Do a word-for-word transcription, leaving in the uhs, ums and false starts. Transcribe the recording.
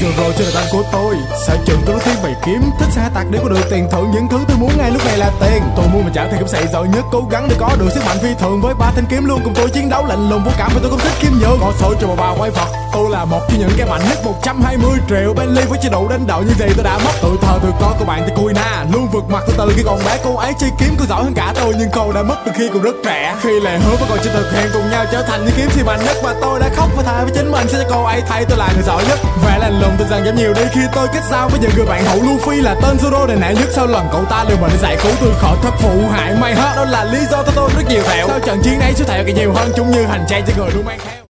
Zoro trên là tên của tôi. Sở trường tôi nói tiếng bày kiếm, thích xa tạc để có được tiền thưởng. Những thứ tôi muốn ngay lúc này là tiền. Tôi muốn mà chẳng thì cũng sẽ giỏi nhất, cố gắng để có được sức mạnh phi thường. Với ba thanh kiếm luôn cùng tôi chiến đấu lạnh lùng vô cảm, và tôi không thích kiếm nhường. Có số cho bà bà quay vật, tôi là một trong những cái mạnh nhất. Một trăm hai mươi triệu Bentley với chế độ đánh đậu như gì tôi đã mất. Tuổi thơ tôi có cô bạn tên Kuina, luôn vượt mặt tôi từ khi còn bé. Cô ấy chơi kiếm cô giỏi hơn cả tôi, nhưng cô đã mất từ khi còn rất trẻ. Khi lệ hứa vẫn còn chưa thực hiện, cùng nhau trở thành những kiếm si mạnh nhất. Và tôi đã khóc và thề với chính mình sẽ cho cô ấy thấy tôi là người giỏi nhất. Vẻ lạnh lùng tôi dần giảm nhiều đi khi tôi kết giao với những người bạn hậu. Luffy là tên Zoro đầy nể nhất sau lần cậu ta liều mình để giải cứu tôi khỏi thất phụ hại mày hết. Đó là lý do tôi tôi rất nhiều thẹo. Sau trận chiến ấy số thẹo càng nhiều hơn, chúng như hành trang cho người luôn mang theo.